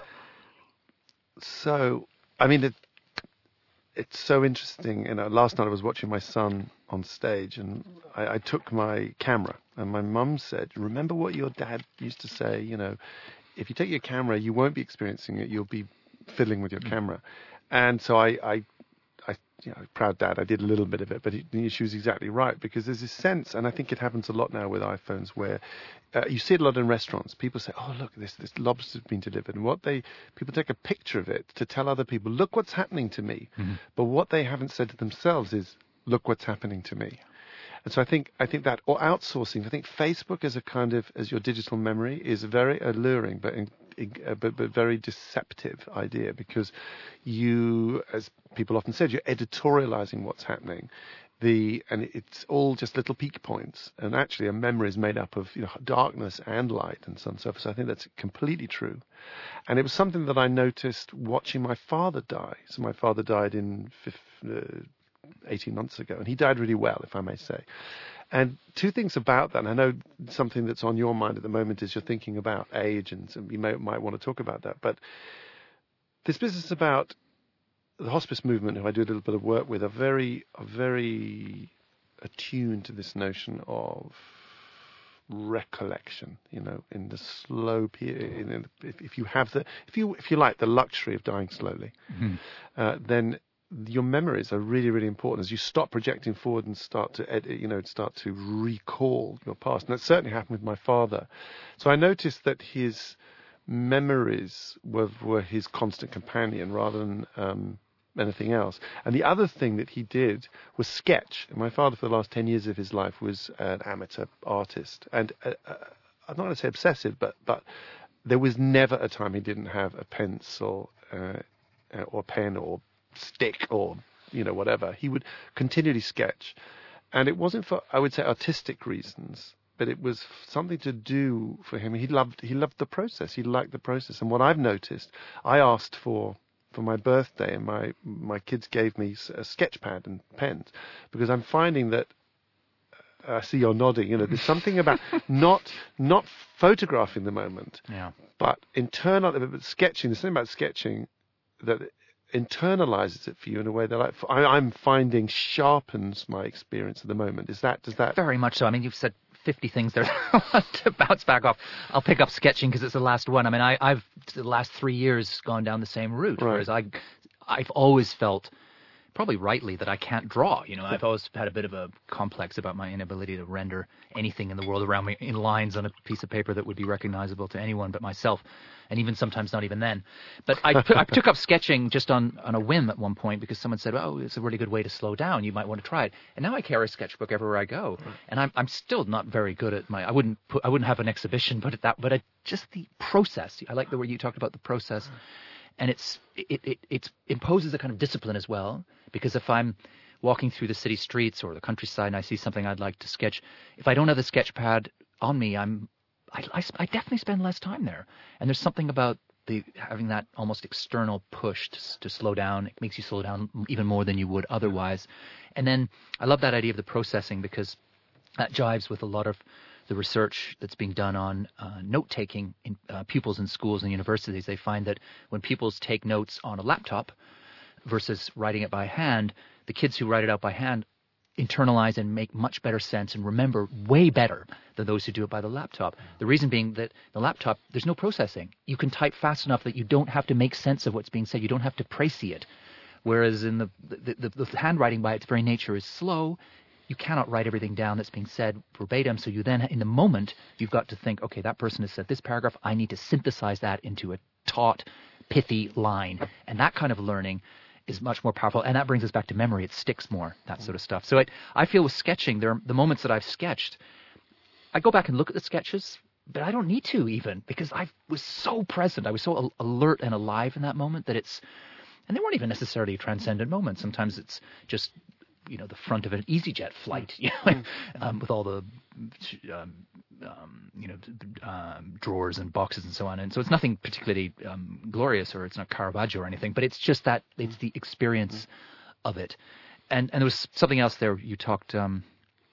so, I mean, it, it's so interesting. You know, last night I was watching my son on stage, and I, I took my camera, and my mum said, "Remember what your dad used to say? You know, if you take your camera, you won't be experiencing it. You'll be fiddling with your mm. camera." And so I, I, I, you know, proud dad, I did a little bit of it, but he, she was exactly right, because there's this sense, and I think it happens a lot now with iPhones, where uh, you see it a lot in restaurants. People say, "Oh, look, this this lobster's been delivered," and what they people take a picture of it to tell other people, "Look what's happening to me." Mm-hmm. But what they haven't said to themselves is, "Look what's happening to me." And so I think I think that, or outsourcing. I think Facebook as a kind of as your digital memory is a very alluring, but in, uh, but but very deceptive idea, because you, as people often said, you're editorializing what's happening. The and it's all just little peak points, and actually a memory is made up of, you know, darkness and light and so on and so forth. So I think that's completely true. And it was something that I noticed watching my father die. So my father died in eighteen months ago, and he died really well, if I may say. And two things about that, and I know something that's on your mind at the moment is you're thinking about age, and so you may, might want to talk about that. But this business about the hospice movement, who I do a little bit of work with, are very, are very attuned to this notion of recollection. You know, in the slow period, in, if, if you have the, if you, if you like, the luxury of dying slowly, mm-hmm. uh, then your memories are really, really important as you stop projecting forward and start to, edit, you know, start to recall your past. And that certainly happened with my father. So I noticed that his memories were, were his constant companion rather than um, anything else. And the other thing that he did was sketch. And my father, for the last ten years of his life, was an amateur artist. And uh, uh, I'm not going to say obsessive, but but there was never a time he didn't have a pencil uh, or pen or stick or, you know, whatever. He would continually sketch. And it wasn't for, I would say, artistic reasons, but it was something to do for him. He loved he loved the process. He liked the process. And what I've noticed, I asked for for my birthday, and my my kids gave me a sketch pad and pens, because I'm finding that, uh, I see you're nodding, you know, there's something about not not photographing the moment,
yeah.
but internal, but sketching. There's something about sketching that internalizes it for you in a way that I, I'm finding sharpens my experience at the moment. Is that, does that?
Very much so. I mean, you've said fifty things there to bounce back off. I'll pick up sketching because it's the last one. I mean, I, I've the last three years gone down the same route,
right.
Whereas I, I've always felt, probably rightly, that I can't draw. You know, I've always had a bit of a complex about my inability to render anything in the world around me in lines on a piece of paper that would be recognizable to anyone but myself, and even sometimes not even then. But I, I took up sketching just on, on a whim at one point because someone said, "Oh, it's a really good way to slow down. You might want to try it." And now I carry a sketchbook everywhere I go, and I'm I'm still not very good at my. I wouldn't put, I wouldn't have an exhibition, but at that, but I, just the process. I like the way you talked about the process. And it's it, it it imposes a kind of discipline as well, because if I'm walking through the city streets or the countryside and I see something I'd like to sketch, if I don't have the sketch pad on me, I'm I, I, I definitely spend less time there. And there's something about the having that almost external push to, to slow down. It makes you slow down even more than you would otherwise. And then I love that idea of the processing, because that jives with a lot of the research that's being done on uh, note-taking in uh, pupils in schools and universities. They find that when pupils take notes on a laptop versus writing it by hand, the kids who write it out by hand internalize and make much better sense and remember way better than those who do it by the laptop. The reason being that the laptop, there's no processing. You can type fast enough that you don't have to make sense of what's being said. You don't have to prescience. Whereas in the the, the the handwriting by its very nature is slow. You cannot write everything down that's being said verbatim. So you then, in the moment, you've got to think, okay, that person has said this paragraph. I need to synthesize that into a taut, pithy line. And that kind of learning is much more powerful. And that brings us back to memory. It sticks more, that sort of stuff. So it, I feel with sketching, there are the moments that I've sketched, I go back and look at the sketches, but I don't need to even, because I was so present. I was so alert and alive in that moment that it's, and they weren't even necessarily a transcendent moment. Sometimes it's just, you know, the front of an EasyJet flight, you know, um, with all the, um, um, you know, um, drawers and boxes and so on. And so it's nothing particularly um, glorious, or it's not Caravaggio or anything, but it's just that it's the experience of it. And and there was something else there you talked um,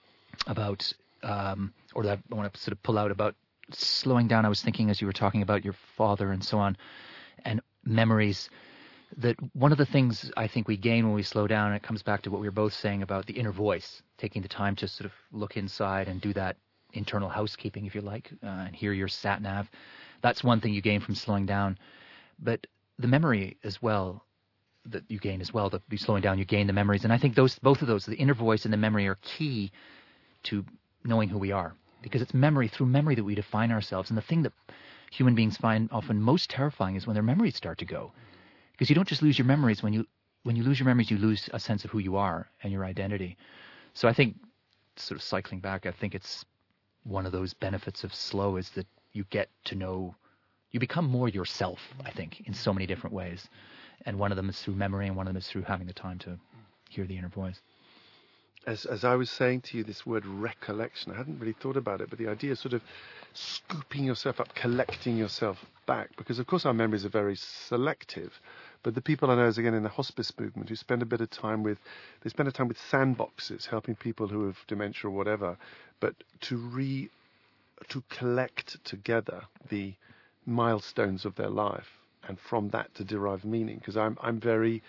about, um, or that I want to sort of pull out about slowing down. I was thinking as you were talking about your father and so on, and memories, that one of the things I think we gain when we slow down, and it comes back to what we were both saying about the inner voice, taking the time to sort of look inside and do that internal housekeeping, if you like, uh, and hear your sat nav. That's one thing you gain from slowing down. But the memory as well, that you gain as well, that you slowing down, you gain the memories. And I think those, both of those, the inner voice and the memory, are key to knowing who we are. Because it's memory, through memory, that we define ourselves. And the thing that human beings find often most terrifying is when their memories start to go. Because you don't just lose your memories. When you when you lose your memories, you lose a sense of who you are and your identity. So I think sort of cycling back, I think it's one of those benefits of slow is that you get to know, you become more yourself, I think, in so many different ways. And one of them is through memory, and one of them is through having the time to hear the inner voice.
As as I was saying to you, this word recollection, I hadn't really thought about it, but the idea of sort of scooping yourself up, collecting yourself back, because of course our memories are very selective. But the people I know, is again in the hospice movement, who spend a bit of time with, they spend a time with sandboxes, helping people who have dementia or whatever, but to re, to collect together the milestones of their life, and from that to derive meaning. Because I'm I'm very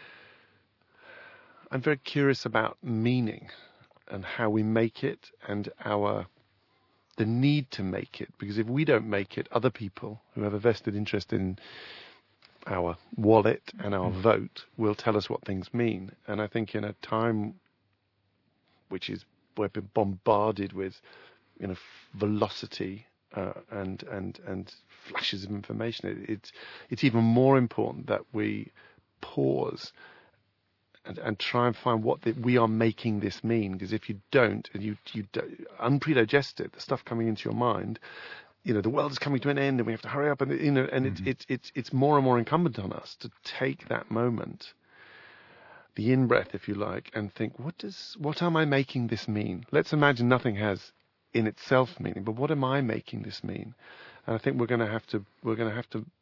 I'm very curious about meaning and how we make it, and our the need to make it. Because if we don't make it, other people who have a vested interest in our wallet and our mm. vote will tell us what things mean. And I think in a time which is we've been bombarded with, you know, velocity uh, and and and flashes of information, it, it's it's even more important that we pause and, and try and find what the, we are making this mean. Because if you don't, and you you don't, unpredigested, the stuff coming into your mind, you know, the world is coming to an end, and we have to hurry up, and you know, and mm-hmm. it's it's it's it's more and more incumbent on us to take that moment, the in breath, if you like, and think, what does what am I making this mean? Let's imagine nothing has in itself meaning, but what am I making this mean? And I think we're going to have to we're going to have to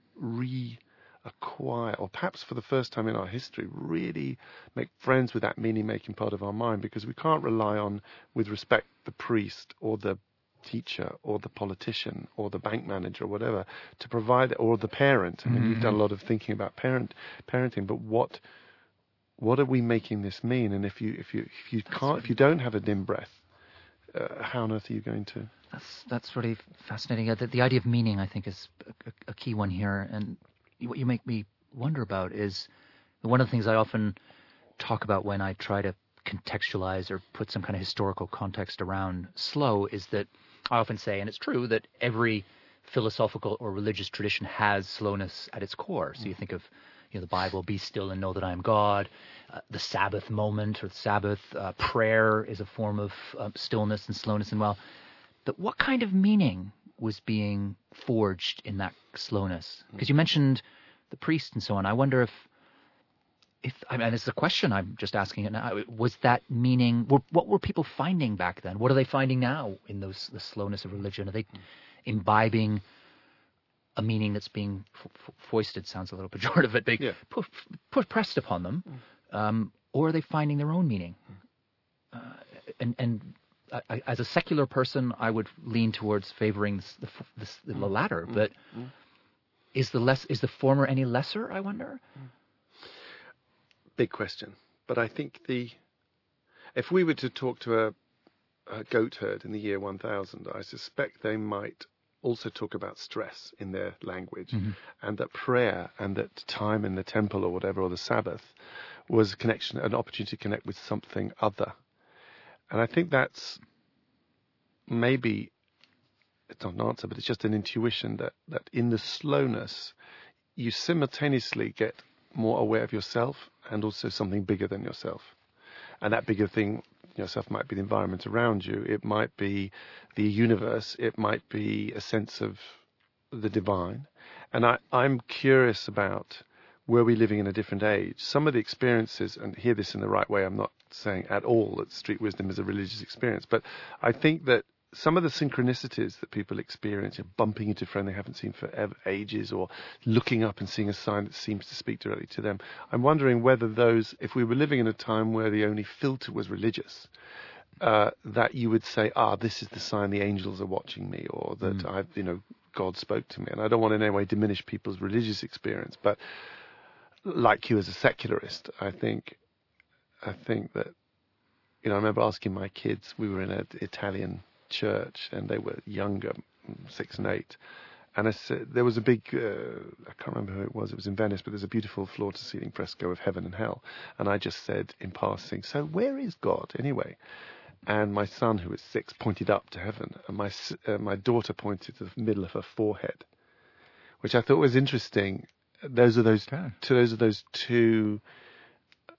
reacquire, or perhaps for the first time in our history, really make friends with that meaning-making part of our mind, because we can't rely on, with respect, the priest or the teacher or the politician or the bank manager or whatever to provide, or the parent. I mean, mm-hmm. you've done a lot of thinking about parent parenting, but what what are we making this mean? And if you if you if you that's can't really, if you don't have a dim breath, uh, how on earth are you going to?
That's that's really fascinating. Uh, the, the idea of meaning, I think, is a, a key one here. And what you make me wonder about is one of the things I often talk about when I try to contextualize or put some kind of historical context around slow is that I often say, and it's true, that every philosophical or religious tradition has slowness at its core. So you think of, you know, the Bible, be still and know that I am God, uh, the Sabbath moment or the Sabbath, uh, prayer is a form of uh, stillness and slowness and well. But what kind of meaning was being forged in that slowness? Because you mentioned the priest and so on. I wonder if If, I mean, it's a question, I'm just asking it now. Was that meaning, were, what were people finding back then? What are they finding now in those the slowness of religion? Are they imbibing a meaning that's being f- f- foisted, sounds a little pejorative, but being yeah. put, put, pressed upon them? Um, or are they finding their own meaning? Uh, and and I, as a secular person, I would lean towards favoring the, the, the, the latter. Mm. But mm. is the less is the former any lesser, I wonder? Mm.
Big question. But I think the if we were to talk to a, a goat herd in the year one thousand, I suspect they might also talk about stress in their language, mm-hmm. and that prayer and that time in the temple or whatever, or the Sabbath, was a connection, an opportunity to connect with something other. And I think that's maybe, it's not an answer, but it's just an intuition that, that in the slowness, you simultaneously get more aware of yourself and also something bigger than yourself. And that bigger thing yourself might be the environment around you. It might be the universe. It might be a sense of the divine. And I, I'm curious about, were we living in a different age? Some of the experiences, and hear this in the right way, I'm not saying at all that street wisdom is a religious experience, but I think that some of the synchronicities that people experience, you know, bumping into a friend they haven't seen for ever, ages, or looking up and seeing a sign that seems to speak directly to them. I'm wondering whether those, if we were living in a time where the only filter was religious, uh, that you would say, ah, this is the sign the angels are watching me, or that mm. I've, you know, God spoke to me. And I don't want in any way diminish people's religious experience, but like you as a secularist, I think, I think that, you know, I remember asking my kids, we were in an Italian church and they were younger, six and eight, and I said, there was a big uh, I can't remember who it was, it was in Venice, but there's a beautiful floor to ceiling fresco of heaven and hell, and I just said in passing, so where is God anyway? And my son, who was six, pointed up to heaven, and my uh, my daughter pointed to the middle of her forehead, which I thought was interesting. Those are those okay. two, those are those two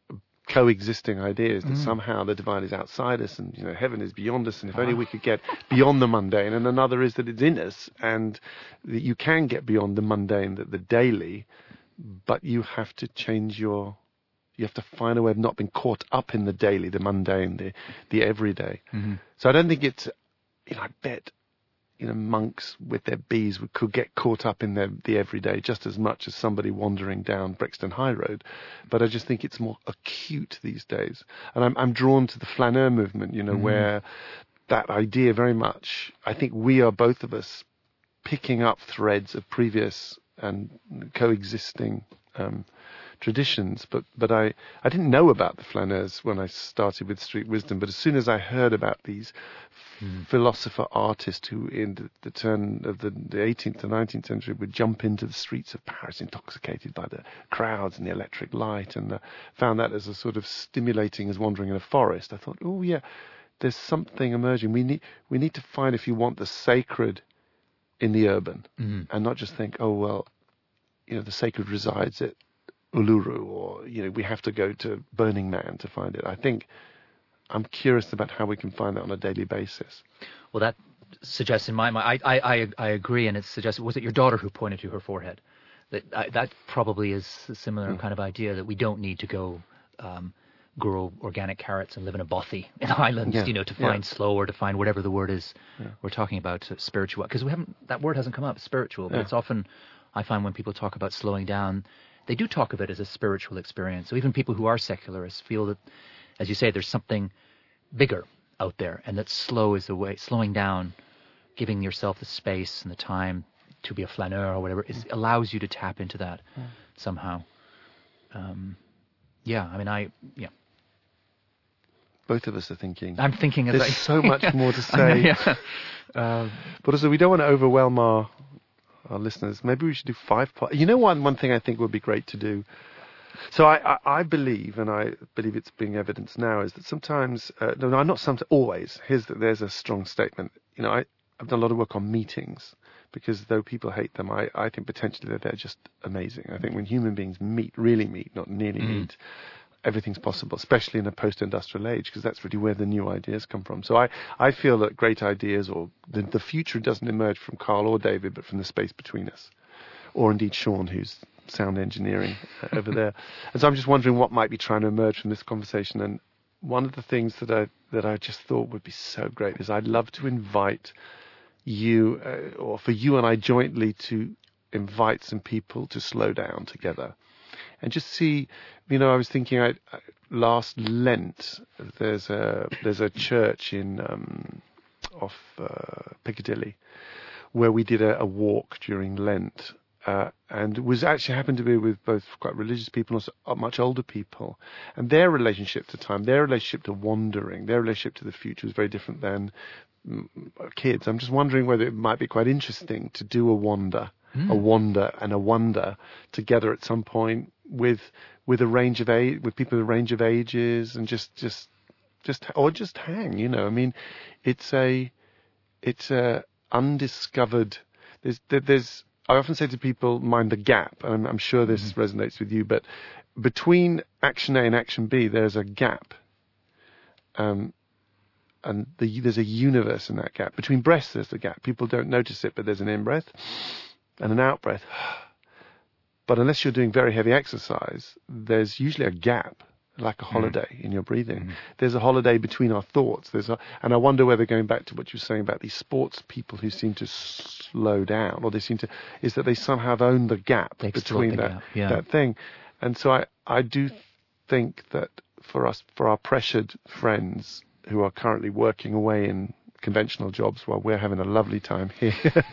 coexisting ideas that mm. somehow the divine is outside us and, you know, heaven is beyond us, and if only we could get beyond the mundane. And another is that it's in us, and that you can get beyond the mundane, the, the daily, but you have to change your, you have to find a way of not being caught up in the daily, the mundane, the, the everyday. Mm-hmm. So I don't think it's, you know, I bet, you know, monks with their bees would, could get caught up in their, the everyday just as much as somebody wandering down Brixton High Road. But I just think it's more acute these days. And I'm, I'm drawn to the flaneur movement, you know, mm-hmm. where that idea very much, I think we are, both of us, picking up threads of previous and coexisting um, traditions. But, but I, I didn't know about the flaneurs when I started with Street Wisdom. But as soon as I heard about these mm. philosopher artists who in the, the turn of the, the eighteenth to nineteenth century would jump into the streets of Paris intoxicated by the crowds and the electric light, and uh, found that as a sort of stimulating as wandering in a forest, I thought, oh yeah, there's something emerging. We need, we need to find, if you want, the sacred in the urban, mm. and not just think, oh well, you know, the sacred resides at Uluru, or, you know, we have to go to Burning Man to find it. I think I'm curious about how we can find that on a daily basis.
Well, that suggests in my mind, I I, I, I agree, and it suggests, was it your daughter who pointed to her forehead? That I, that probably is a similar mm. kind of idea, that we don't need to go um, grow organic carrots and live in a bothy in the Highlands, yeah. you know, to find yeah. slow, or to find whatever the word is yeah. we're talking about, uh, spiritual. Because we haven't, that word hasn't come up, spiritual, but yeah. it's often, I find when people talk about slowing down, they do talk of it as a spiritual experience. So even people who are secularists feel that, as you say, there's something bigger out there, and that slow is the way, slowing down, giving yourself the space and the time to be a flaneur or whatever, is, allows you to tap into that mm. somehow. Um, yeah, I mean, I, yeah.
Both of us are thinking.
I'm thinking as
There's
I,
so much more to say.
yeah. uh,
but also, we don't want to overwhelm our our listeners. Maybe we should do five parts. You know, one one thing I think would be great to do. So I, I, I believe, and I believe it's being evidenced now, is that sometimes, uh, no, no, not sometimes, always. Here's that. There's a strong statement. You know, I, I've done a lot of work on meetings, because though people hate them, I, I think potentially they're, they're just amazing. I think when human beings meet, really meet, not nearly mm. meet, everything's possible, especially in a post-industrial age, because that's really where the new ideas come from. So I, I feel that great ideas, or the, the future, doesn't emerge from Carl or David, but from the space between us. Or indeed Sean, who's sound engineering uh, over there. And so I'm just wondering what might be trying to emerge from this conversation. And one of the things that I that I just thought would be so great is I'd love to invite you, uh, or for you and I jointly, to invite some people to slow down together. And just see, you know, I was thinking, I, I, last Lent, there's a there's a church in um, off uh, Piccadilly where we did a, a walk during Lent, uh, and it was actually happened to be with both quite religious people and also much older people. And their relationship to time, their relationship to wandering, their relationship to the future was very different than mm, kids. I'm just wondering whether it might be quite interesting to do a wander. Mm. a wander and a wonder together at some point with with a range of age, with people of a range of ages, and just just just or just hang, you know. I mean, it's a it's a undiscovered. There's there's I often say to people, mind the gap, and I'm, I'm sure this mm. resonates with you. But between action A and action B, there's a gap. Um, and the, there's a universe in that gap. Between breaths, there's the gap. People don't notice it, but there's an in-breath and an out-breath. But unless you're doing very heavy exercise, there's usually a gap, like a holiday mm. in your breathing. Mm. There's a holiday between our thoughts. There's a, and I wonder whether, going back to what you were saying about these sports people who seem to slow down, or they seem to, is that they somehow have owned the gap they between that, gap. Yeah. that thing. And so I, I do think that for us, for our pressured friends who are currently working away in conventional jobs while we're having a lovely time here,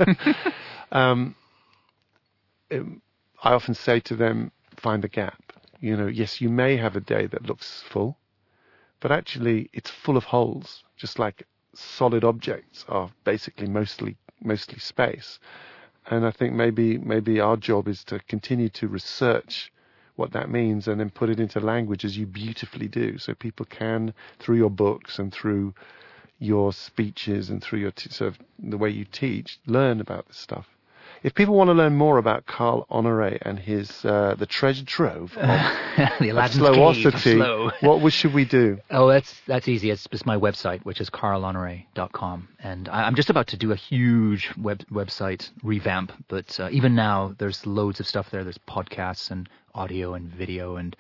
um, it, I often say to them, find the gap. You know, yes, you may have a day that looks full, but actually it's full of holes, just like solid objects are basically mostly mostly space. And I think maybe maybe our job is to continue to research what that means and then put it into language, as you beautifully do, so people can, through your books and through your speeches and through your t- sort of the way you teach, learn about this stuff. If people want to learn more about Carl Honoré and his uh, the treasure trove of
the Aladdin's
Slowosity,
Cave of slow.
what we, should we do?
Oh, that's that's easy. It's just my website, which is carl honoré dot com, and I, I'm just about to do a huge web website revamp. But uh, even now, there's loads of stuff there. There's podcasts and audio and video and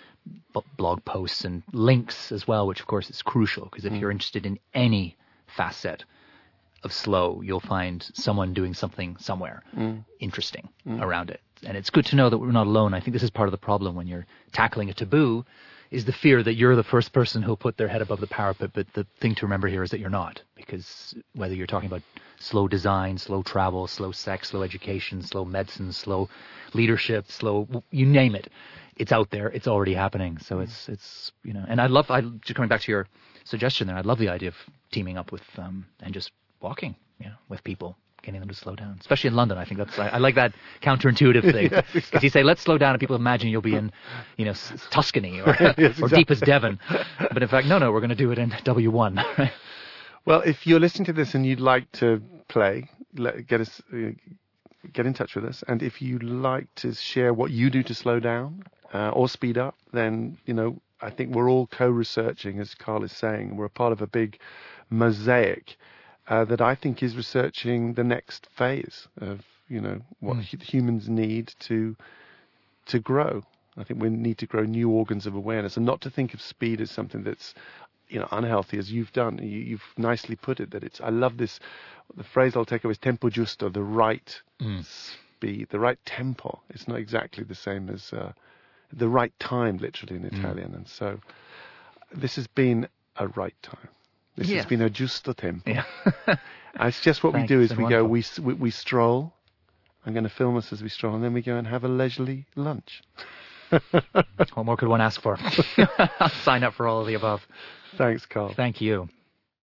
b- blog posts and links as well, which of course is crucial because if mm. you're interested in any facet of slow, you'll find someone doing something somewhere mm. interesting mm. around it. And it's good to know that we're not alone. I think this is part of the problem when you're tackling a taboo, is the fear that you're the first person who'll put their head above the parapet. But the thing to remember here is that you're not, because whether you're talking about slow design, slow travel, slow sex, slow education, slow medicine, slow leadership, slow, you name it, it's out there. It's already happening. So mm. it's, it's, you know, and I love, I just coming back to your suggestion there, I love the idea of teaming up with, um, and just walking, you know, with people, getting them to slow down. Especially in London, I think that's I, I like that counterintuitive thing. Because yes, exactly. You say let's slow down, and people imagine you'll be in, you know, S- Tuscany or yes, exactly. or deepest Devon, but in fact, no, no, we're going to do it in W one. Right?
Well, if you're listening to this and you'd like to play, let, get us, uh, get in touch with us, and if you'd like to share what you do to slow down uh, or speed up, then you know, I think we're all co-researching, as Carl is saying. We're a part of a big mosaic. Uh, that I think is researching the next phase of, you know, what mm. hu- humans need to to grow. I think we need to grow new organs of awareness, and not to think of speed as something that's, you know, unhealthy, as you've done. You, you've nicely put it. That it's. I love this. The phrase I'll take away is tempo giusto, the right mm. speed, the right tempo. It's not exactly the same as uh, the right time, literally in Italian. Mm. And so, this has been a right time. This yes. has been a giusto tempo. Yeah. It's just what Thanks, we do is we wonderful. go, we, we we stroll. I'm going to film us as we stroll, and then we go and have a leisurely lunch.
What more could one ask for? I'll sign up for all of the above.
Thanks, Carl.
Thank you.